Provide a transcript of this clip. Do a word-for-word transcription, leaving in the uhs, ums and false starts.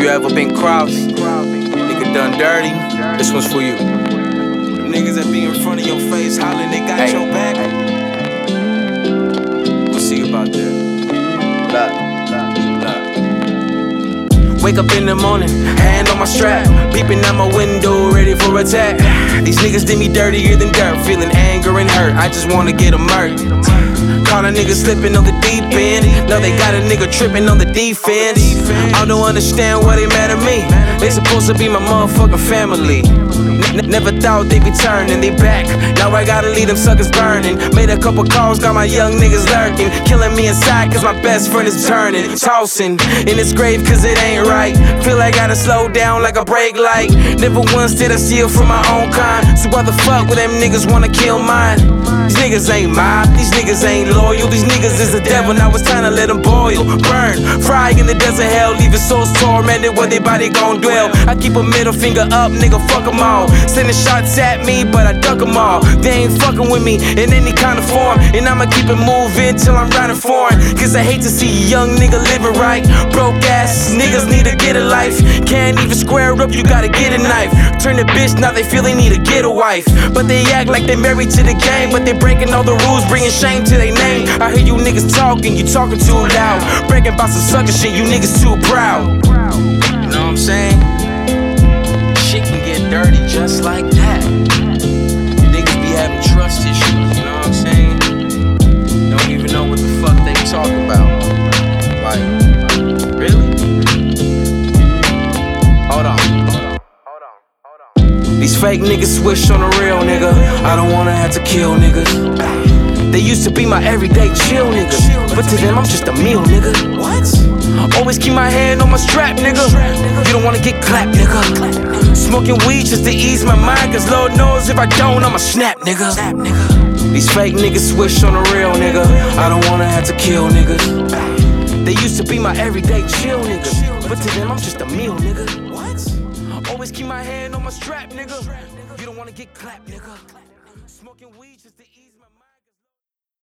ever been crossed, nigga done dirty, this one's for you. Them niggas that be in front of your face hollering they got hey. your back. We'll see about that. Look, look. Wake up in the morning, hand on my strap, peeping out my window, ready for attack. These niggas did me dirtier than dirt, feeling anger and hurt. I just wanna get them murked. Caught a nigga slipping on the deep end. Now they got a nigga tripping on the defense. I don't understand why they mad at me. They supposed to be my motherfucking family. N never thought they'd be turning they back. Now I gotta leave them suckers burning. Made a couple calls, got my young niggas lurking. Killing me inside cause my best friend is turning. Tossing in his grave cause it ain't right. Feel like I gotta slow down like a brake light. Never once did I steal from my own kind. So why the fuck would them niggas wanna kill mine? These niggas ain't mob, these niggas ain't loyal. These niggas is the devil, now it's time to let them boil. Burn, fry in the desert hell, leaving souls tormented where their body gon' dwell. I keep a middle finger up, nigga, fuck them all. Sending shots at me, but I duck them all. They ain't fucking with me in any kind of form. And I'ma keep it moving till I'm riding foreign. Cause I hate to see a young nigga living right. Broke ass niggas need to get a life. Can't even square up, you gotta get a knife. Turn the bitch, now they feel they need to get a wife. But they act like they married to the game. But they breaking all the rules, bringing shame to their name. I hear you niggas talking, you talking too loud. Bragging about some sucker shit, you niggas too proud. You know what I'm saying? Shit can get dirty just like that. Niggas be having trust issues, you know what I'm saying? Don't even know what the fuck they talking about. Like, really? Hold on. Hold on. Hold on. These fake niggas switch on the real nigga. I don't wanna have to kill niggas. They used to be my everyday chill nigga, but to them I'm just a meal nigga. What? Always keep my hand on my strap nigga. You don't wanna get clapped nigga. Smoking weed just to ease my mind, cause Lord knows if I don't I'ma snap nigga. These fake niggas switch on the real nigga. I don't wanna have to kill niggas. They used to be my everyday chill nigga, but to them I'm just a meal nigga. What? Always keep my hand on my strap nigga. You don't wanna get clapped nigga. Smoking weed just to ease